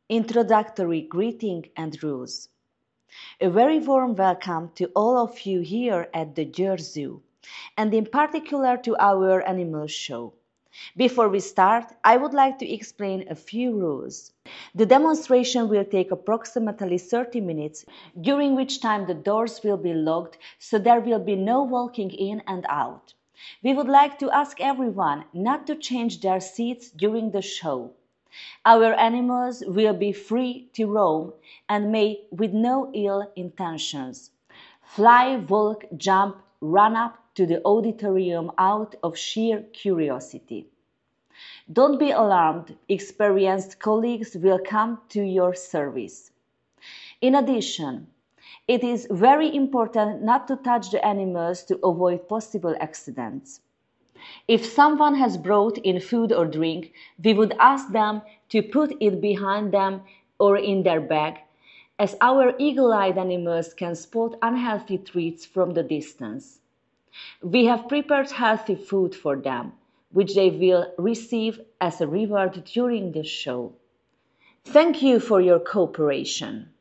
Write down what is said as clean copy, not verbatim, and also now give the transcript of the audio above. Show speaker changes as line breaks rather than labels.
Introductory greeting and rules. A very warm welcome to all of you here at the Győr Zoo, and in particular to our animal show. Before we start, I would like to explain a few rules. The demonstration will take approximately 30 minutes, during which time the doors will be locked, so there will be no walking in and out. We would like to ask everyone not to change their seats during the show. Our animals will be free to roam and may with no ill intentions fly, walk, jump, run up to the auditorium out of sheer curiosity. Don't be alarmed, experienced colleagues will come to your service. In addition, it is very important not to touch the animals to avoid possible accidents. If someone has brought in food or drink, we would ask them to put it behind them or in their bag, as our eagle-eyed animals can spot unhealthy treats from the distance. We have prepared healthy food for them, which they will receive as a reward during the show. Thank you for your cooperation.